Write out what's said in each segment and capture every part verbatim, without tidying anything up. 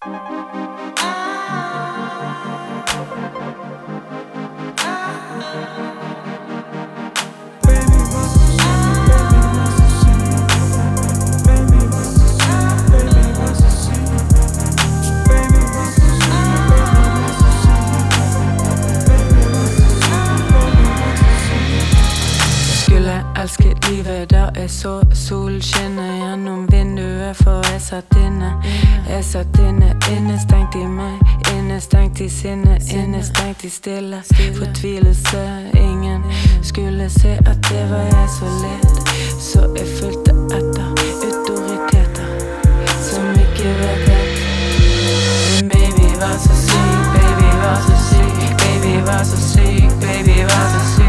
Elsker livet da jeg så sol skinne gjennom vinduet, for jeg satt inne. Jeg satt inne, innestengt i meg, innestengt i sinne, innestengt i stille fortvilelse. Ingen skulle se at det var jeg så led, så jeg fulgte etter autoriteter som ikke vet det. Min baby var så syk, baby var så syk, baby var så syk, baby var så syk.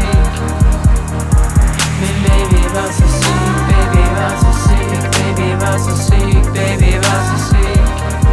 Min baby var så syk, baby var så syk, baby var så syk, baby var så syk.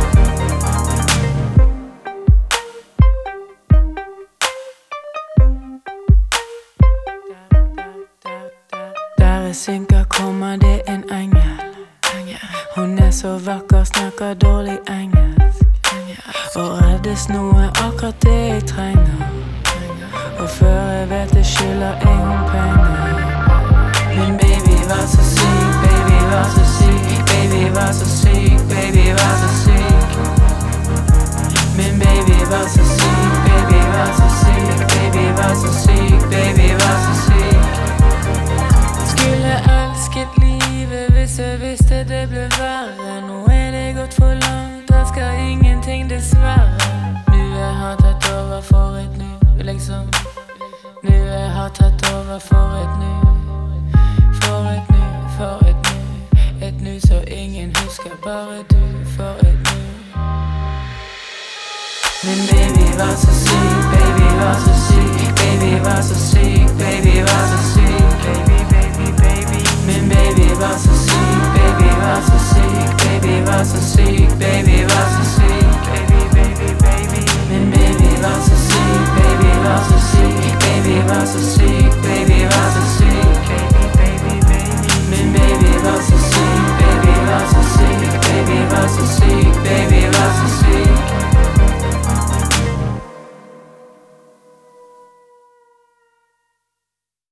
Der jeg synker kommer det en engel. Hun er så vakker, snakker dårlig engelsk. Og reddes noe akkurat det jeg trenger. Og før jeg vet det skylder jeg hun penger. Min baby var så syk, baby var så syk, baby var så syk, baby var så syk. Min baby var så syk, baby var så syk, baby var så syk, baby var så syk. Skulle elsket livet hvis jeg visste det ble verre. Nå er det gått for langt, jeg skal ingenting dessverre. Nu jeg har tatt over for et nu, liksom. Nu jeg har tatt over for et nu. For et nu, for et nu, et nu så ingen husker, bare du. For et nu. Min baby var så syk, baby var så syk, baby var så syk,